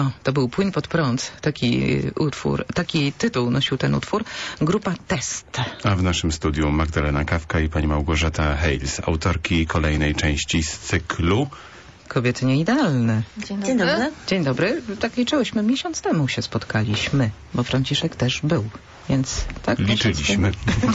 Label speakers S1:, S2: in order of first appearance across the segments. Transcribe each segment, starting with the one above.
S1: To był Płyn pod prąd, taki utwór, taki tytuł nosił ten utwór, grupa Test.
S2: A w naszym studiu Magdalena Kawka i pani Małgorzata Hejls, autorki kolejnej części z cyklu
S1: Kobiety nieidealne.
S3: Dzień dobry.
S1: Dzień dobry. Tak liczyłyśmy, miesiąc temu się spotkaliśmy, bo Franciszek też był, więc tak.
S2: Liczyliśmy.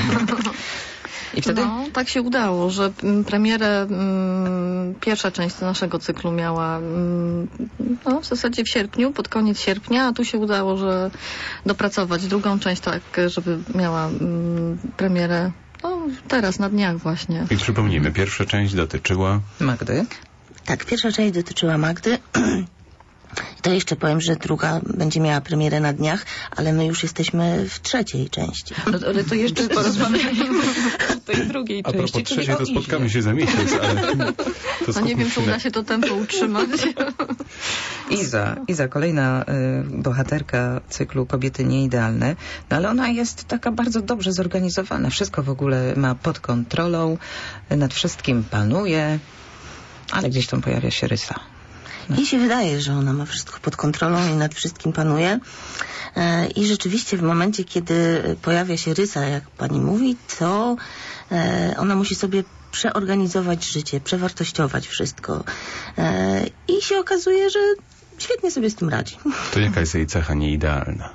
S1: I wtedy?
S3: No, tak się udało, że premierę, pierwsza część naszego cyklu miała w zasadzie w sierpniu, pod koniec sierpnia, a tu się udało, że dopracować drugą część tak, żeby miała premierę teraz, na dniach właśnie.
S2: I przypomnijmy, pierwsza część dotyczyła
S1: Magdy.
S4: Tak, pierwsza część dotyczyła Magdy. To jeszcze powiem, że druga będzie miała premierę na dniach, ale my już jesteśmy w trzeciej części.
S1: No, ale to jeszcze porozmawiajmy o tej drugiej części.
S2: A propos trzeciej, to spotkamy się za miesiąc, ale to
S3: nie wiem, czy uda się to tempo utrzymać.
S1: Iza, kolejna bohaterka cyklu Kobiety nieidealne, no ale ona jest taka bardzo dobrze zorganizowana. Wszystko w ogóle ma pod kontrolą, nad wszystkim panuje, ale gdzieś tam pojawia się rysa.
S4: Jej się wydaje, że ona ma wszystko pod kontrolą i nad wszystkim panuje. I rzeczywiście w momencie, kiedy pojawia się rysa, jak pani mówi, to ona musi sobie przeorganizować życie, przewartościować wszystko. I się okazuje, że świetnie sobie z tym radzi.
S2: To jaka jest jej cecha nieidealna?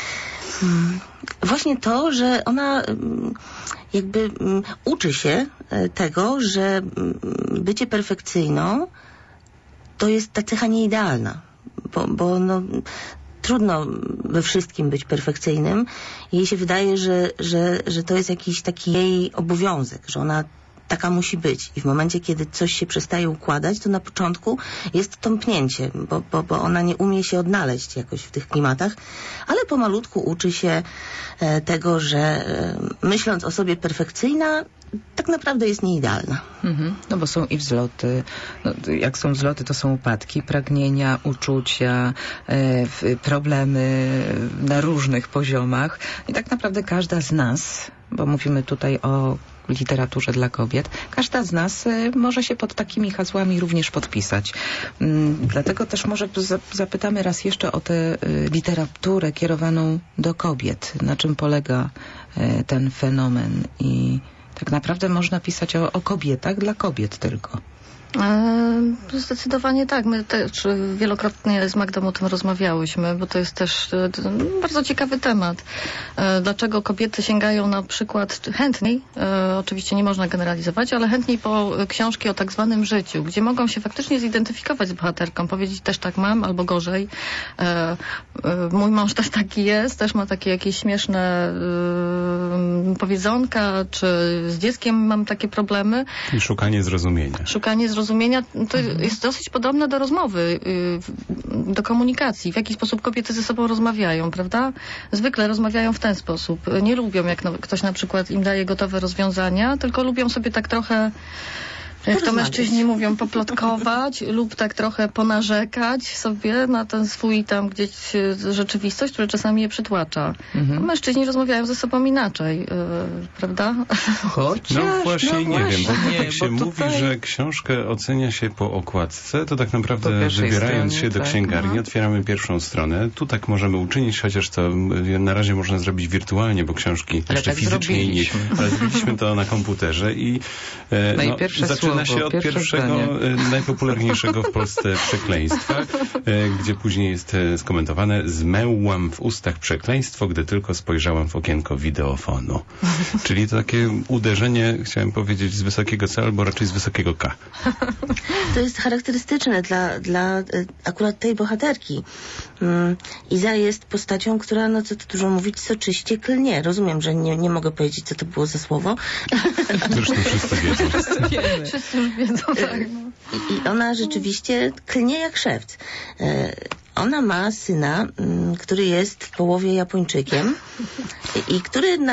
S4: Właśnie to, że ona jakby uczy się tego, że bycie perfekcyjną to jest ta cecha nieidealna, bo trudno we wszystkim być perfekcyjnym. Jej się wydaje, że to jest jakiś taki jej obowiązek, że ona taka musi być. I w momencie, kiedy coś się przestaje układać, to na początku jest tąpnięcie, bo ona nie umie się odnaleźć jakoś w tych klimatach, ale pomalutku uczy się tego, że myśląc o sobie perfekcyjna, tak naprawdę jest nieidealna.
S1: No bo są i wzloty. No, jak są wzloty, to są upadki, pragnienia, uczucia, problemy na różnych poziomach. I tak naprawdę każda z nas, bo mówimy tutaj o literaturze dla kobiet, każda z nas może się pod takimi hasłami również podpisać. Dlatego też może zapytamy raz jeszcze o tę literaturę kierowaną do kobiet. Na czym polega ten fenomen i tak naprawdę można pisać o kobietach dla kobiet tylko.
S3: Zdecydowanie tak. My też wielokrotnie z Magdą o tym rozmawiałyśmy, bo to jest też bardzo ciekawy temat. Dlaczego kobiety sięgają na przykład chętniej, oczywiście nie można generalizować, ale chętniej po książki o tak zwanym życiu, gdzie mogą się faktycznie zidentyfikować z bohaterką, powiedzieć też tak mam, albo gorzej. Mój mąż też taki jest, też ma takie jakieś śmieszne powiedzonka, czy z dzieckiem mam takie problemy.
S2: I szukanie zrozumienia.
S3: Zrozumienia, to jest dosyć podobne do rozmowy, do komunikacji. W jaki sposób kobiety ze sobą rozmawiają, prawda? Zwykle rozmawiają w ten sposób. Nie lubią, jak ktoś na przykład im daje gotowe rozwiązania, tylko lubią sobie tak trochę, jak to mężczyźni mówią, poplotkować lub tak trochę ponarzekać sobie na ten swój tam gdzieś rzeczywistość, która czasami je przytłacza. Mężczyźni rozmawiają ze sobą inaczej, prawda?
S1: Chociaż,
S2: no właśnie nie wiem, bo jak się mówi,
S1: tutaj
S2: że książkę ocenia się po okładce, to tak naprawdę wybierając się do księgarni, otwieramy pierwszą stronę. Tu tak możemy uczynić, chociaż to na razie można zrobić wirtualnie, bo książki jeszcze
S1: tak
S2: fizycznie nie. Ale zrobiliśmy to na komputerze i zaczyna się od pierwszego, najpopularniejszego w Polsce przekleństwa, gdzie później jest skomentowane: zmełłam w ustach przekleństwo, gdy tylko spojrzałam w okienko wideofonu. Czyli to takie uderzenie, chciałem powiedzieć, z wysokiego C, albo raczej z wysokiego K.
S4: To jest charakterystyczne dla akurat tej bohaterki. Iza jest postacią, która, no co tu dużo mówić, soczyście klnie. Rozumiem, że nie mogę powiedzieć, co to było za słowo.
S2: Zresztą wszyscy wiedzą.
S3: Wszyscy już wiedzą, tak.
S4: I ona rzeczywiście klnie jak szewc. Ona ma syna, który jest w połowie Japończykiem i który na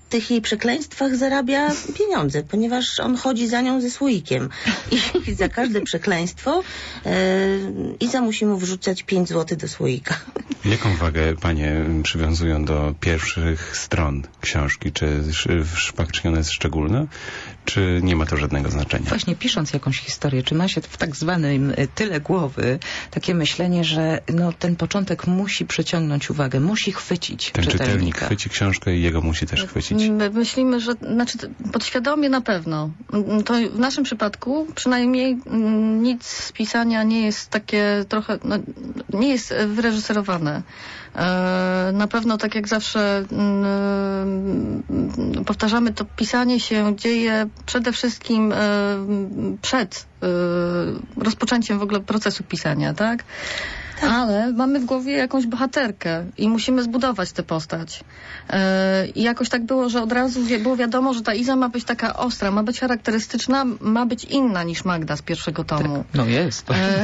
S4: tych jej przekleństwach zarabia pieniądze, ponieważ on chodzi za nią ze słoikiem i za każde przekleństwo Iza musi mu wrzucać 5 zł do słoika.
S2: Jaką wagę panie przywiązują do pierwszych stron książki? Czy szpachcznione jest szczególne? Czy nie ma to żadnego znaczenia?
S1: Właśnie pisząc jakąś historię, czy ma się w tak zwanym tyle głowy takie myślenie, że no, ten początek musi przyciągnąć uwagę, musi chwycić
S2: ten
S1: czytelnika.
S2: Czytelnik chwyci książkę i jego musi też chwycić.
S3: My myślimy, że podświadomie na pewno. To w naszym przypadku przynajmniej nic z pisania nie jest takie trochę, nie jest wyreżyserowane. Na pewno, tak jak zawsze powtarzamy, to pisanie się dzieje przede wszystkim przed rozpoczęciem w ogóle procesu pisania, tak? Tak. Ale mamy w głowie jakąś bohaterkę i musimy zbudować tę postać. I jakoś tak było, że od razu było wiadomo, że ta Iza ma być taka ostra, ma być charakterystyczna, ma być inna niż Magda z pierwszego tomu.
S1: Tak, no jest.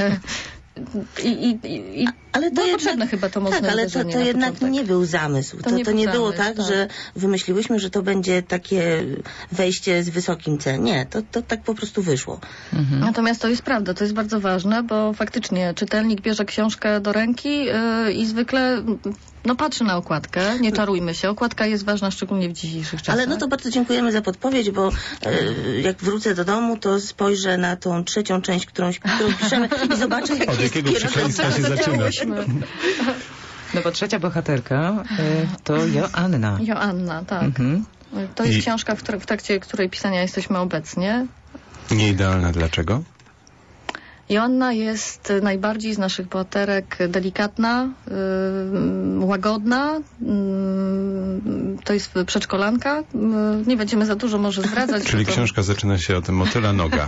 S4: Ale to
S3: było potrzebne chyba to mocne
S4: ale to jednak nie był zamysł. To nie było tak, że wymyśliłyśmy, że to będzie takie wejście z wysokim C. Nie, to tak po prostu wyszło.
S3: Mhm. Natomiast to jest prawda, to jest bardzo ważne, bo faktycznie czytelnik bierze książkę do ręki i zwykle patrzy na okładkę, nie czarujmy się. Okładka jest ważna, szczególnie w dzisiejszych czasach.
S4: Ale to bardzo dziękujemy za podpowiedź, bo jak wrócę do domu, to spojrzę na tą trzecią część, którą piszemy i zobaczę, jak
S2: od jakiego przekleństwa się zaczyna.
S1: No bo trzecia bohaterka to Joanna.
S3: Joanna, tak. Mhm. To jest książka, w trakcie której pisania jesteśmy obecnie.
S2: Nieidealna dlaczego?
S3: Joanna jest najbardziej z naszych bohaterek delikatna, łagodna. To jest przedszkolanka. Nie będziemy za dużo może zdradzać.
S2: Czyli książka zaczyna się od motyla noga.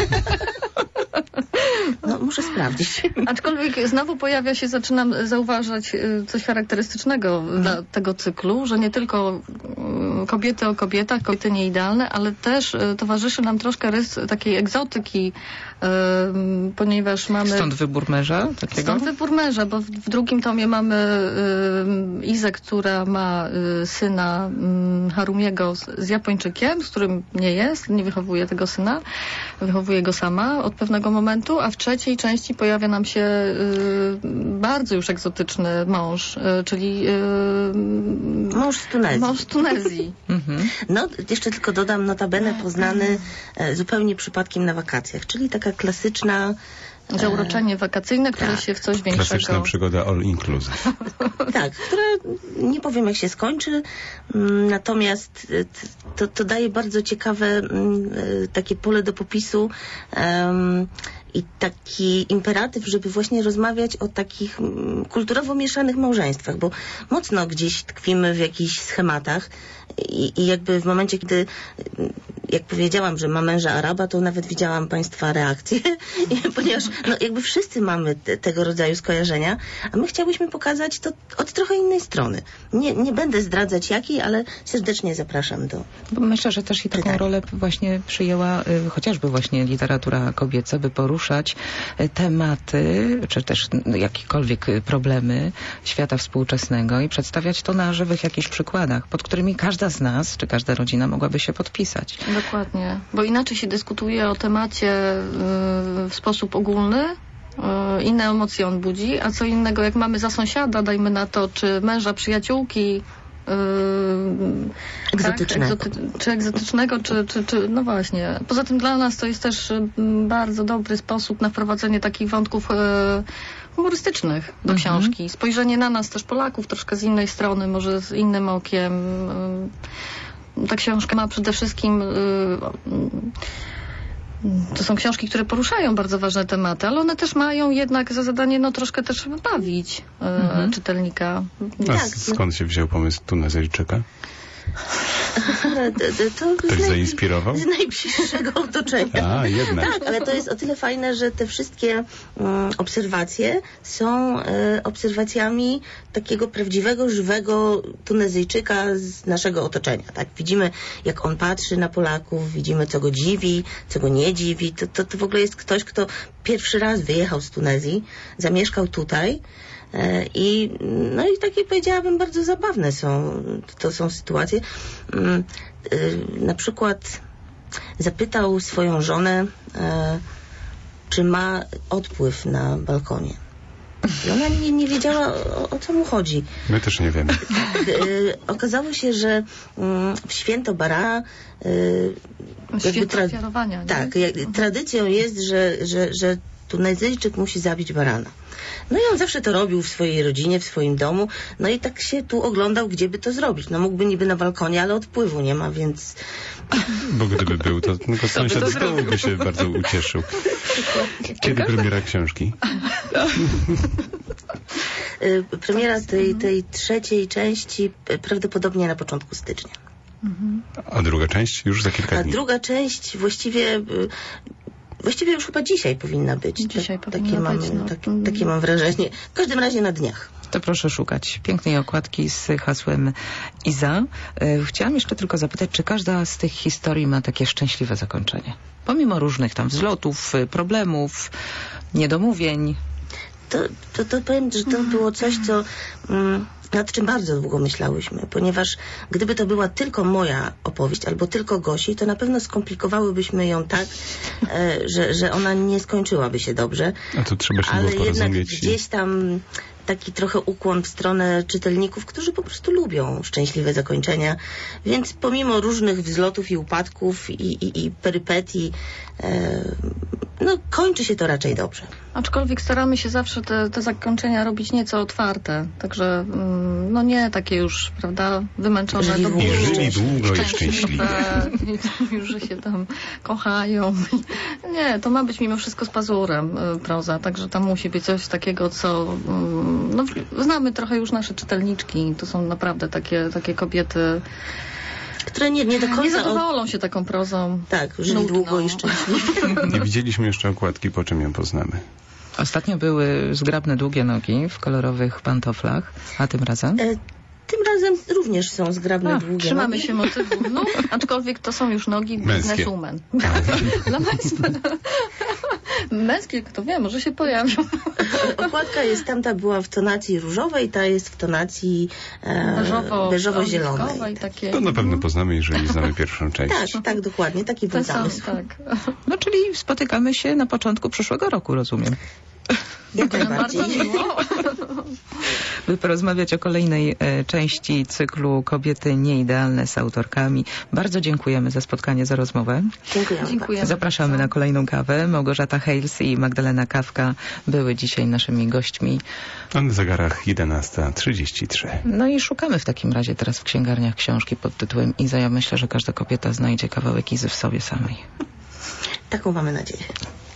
S4: No, muszę sprawdzić.
S3: Aczkolwiek znowu zaczynam zauważać coś charakterystycznego dla tego cyklu, że nie tylko kobiety o kobietach, kobiety nieidealne, ale też towarzyszy nam troszkę rys takiej egzotyki, ponieważ mamy...
S1: Stąd wybór męża takiego?
S3: Stąd wybór męża, bo w drugim tomie mamy Izę, która ma syna Harumiego z Japończykiem, z którym nie wychowuje tego syna, wychowuje go sama od pewnego momentu, a w trzeciej części pojawia nam się bardzo już egzotyczny mąż, czyli
S4: mąż z
S3: Tunezji.
S4: No, jeszcze tylko dodam, notabene poznany zupełnie przypadkiem na wakacjach, czyli taka klasyczna
S3: zauroczenie wakacyjne, które się w coś większego...
S2: Klasyczna przygoda all inclusive.
S4: Tak, która nie powiem jak się skończy, natomiast to daje bardzo ciekawe takie pole do popisu i taki imperatyw, żeby właśnie rozmawiać o takich kulturowo mieszanych małżeństwach, bo mocno gdzieś tkwimy w jakichś schematach i jakby w momencie, kiedy jak powiedziałam, że ma męża Araba, to nawet widziałam państwa reakcje, ponieważ jakby wszyscy mamy tego rodzaju skojarzenia, a my chciałyśmy pokazać to od trochę innej strony. Nie będę zdradzać jakiej, ale serdecznie zapraszam do...
S1: Bo myślę, że też i taką rolę właśnie przyjęła chociażby właśnie literatura kobieca, by poruszać tematy, czy też jakiekolwiek problemy świata współczesnego i przedstawiać to na żywych jakichś przykładach, pod którymi każda z nas, czy każda rodzina mogłaby się podpisać.
S3: Dokładnie, bo inaczej się dyskutuje o temacie w sposób ogólny, inne emocje on budzi, a co innego jak mamy za sąsiada, dajmy na to, czy męża przyjaciółki,
S4: egzotycznego.
S3: Tak, czy egzotycznego, czy no właśnie. Poza tym dla nas to jest też bardzo dobry sposób na wprowadzenie takich wątków humorystycznych do książki. Spojrzenie na nas też Polaków troszkę z innej strony, może z innym okiem. Ta książka ma przede wszystkim to są książki, które poruszają bardzo ważne tematy, ale one też mają jednak za zadanie troszkę też bawić czytelnika.
S2: A skąd się wziął pomysł Tunezyjczyka? Ktoś zainspirował?
S4: Z najbliższego otoczenia.
S2: A, jednak.
S4: Tak, ale to jest o tyle fajne, że te wszystkie obserwacje są obserwacjami takiego prawdziwego, żywego Tunezyjczyka z naszego otoczenia. Tak? Widzimy, jak on patrzy na Polaków, widzimy, co go dziwi, co go nie dziwi. To w ogóle jest ktoś, kto pierwszy raz wyjechał z Tunezji, zamieszkał tutaj, I takie powiedziałabym bardzo zabawne to są sytuacje. Na przykład zapytał swoją żonę, czy ma odpływ na balkonie. I ona nie wiedziała, o co mu chodzi.
S2: My też nie wiemy.
S4: Okazało się, że w święto barana
S3: święto ofiarowania, nie?
S4: Tak, tradycją jest, że Tunezyjczyk musi zabić barana. No i on zawsze to robił w swojej rodzinie, w swoim domu. No i tak się tu oglądał, gdzie by to zrobić. No mógłby niby na balkonie, ale odpływu nie ma, więc...
S2: Bo gdyby był, to tylko sąsiad z dołu by się bardzo ucieszył. Kiedy premiera książki?
S4: Premiera tej trzeciej części prawdopodobnie na początku stycznia.
S2: A druga część już za kilka dni?
S4: A druga część właściwie już chyba dzisiaj powinna być.
S3: Dzisiaj powinna być.
S4: Takie mam wrażenie. W każdym razie na dniach.
S1: To proszę szukać pięknej okładki z hasłem Iza. Chciałam jeszcze tylko zapytać, czy każda z tych historii ma takie szczęśliwe zakończenie? Pomimo różnych tam wzlotów, problemów, niedomówień.
S4: To powiem, że to było coś, co... nad czym bardzo długo myślałyśmy, ponieważ gdyby to była tylko moja opowieść albo tylko Gosi, to na pewno skomplikowałybyśmy ją tak, że ona nie skończyłaby się dobrze.
S2: A to trzeba się było
S4: porozumieć. Ale jednak
S2: porozumieć.
S4: Gdzieś tam taki trochę ukłon w stronę czytelników, którzy po prostu lubią szczęśliwe zakończenia. Więc pomimo różnych wzlotów i upadków i perypetii, kończy się to raczej dobrze.
S3: Aczkolwiek staramy się zawsze te zakończenia robić nieco otwarte. Także nie takie już, prawda, wymęczone.
S4: Żyli
S2: długo i szczęśliwie.
S3: Już, że się tam kochają. Nie, to ma być mimo wszystko z pazurem proza. Także tam musi być coś takiego, co... znamy trochę już nasze czytelniczki. To są naprawdę takie kobiety,
S4: które nie do końca...
S3: Nie zadowolą się taką prozą.
S4: Tak, żyli długo i szczęśliwie.
S2: Nie widzieliśmy jeszcze okładki, po czym ją poznamy.
S1: Ostatnio były zgrabne, długie nogi w kolorowych pantoflach, a tym razem?
S4: Tym razem również są zgrabne, długie
S3: trzymamy
S4: nogi.
S3: się motywu, aczkolwiek to są już nogi bizneswoman. Dla państwa. Męskie, kto wie, może się pojawią.
S4: Okładka tamta była w tonacji różowej, ta jest w tonacji beżowo-zielonej.
S2: To na pewno poznamy, jeżeli znamy pierwszą część.
S4: Tak, dokładnie, taki był zamysł.
S3: Tak.
S1: Czyli spotykamy się na początku przyszłego roku, rozumiem.
S4: Jak najbardziej.
S3: Bardzo miło.
S1: By porozmawiać o kolejnej części cyklu Kobiety nieidealne z autorkami. Bardzo dziękujemy za spotkanie, za rozmowę.
S4: Dziękujemy.
S1: Zapraszamy na kolejną kawę. Małgorzata Hejls i Magdalena Kawka były dzisiaj naszymi gośćmi.
S2: A na zegarach 11:33.
S1: No i szukamy w takim razie teraz w księgarniach książki pod tytułem Iza. Ja myślę, że każda kobieta znajdzie kawałek Izy w sobie samej.
S4: Taką mamy nadzieję.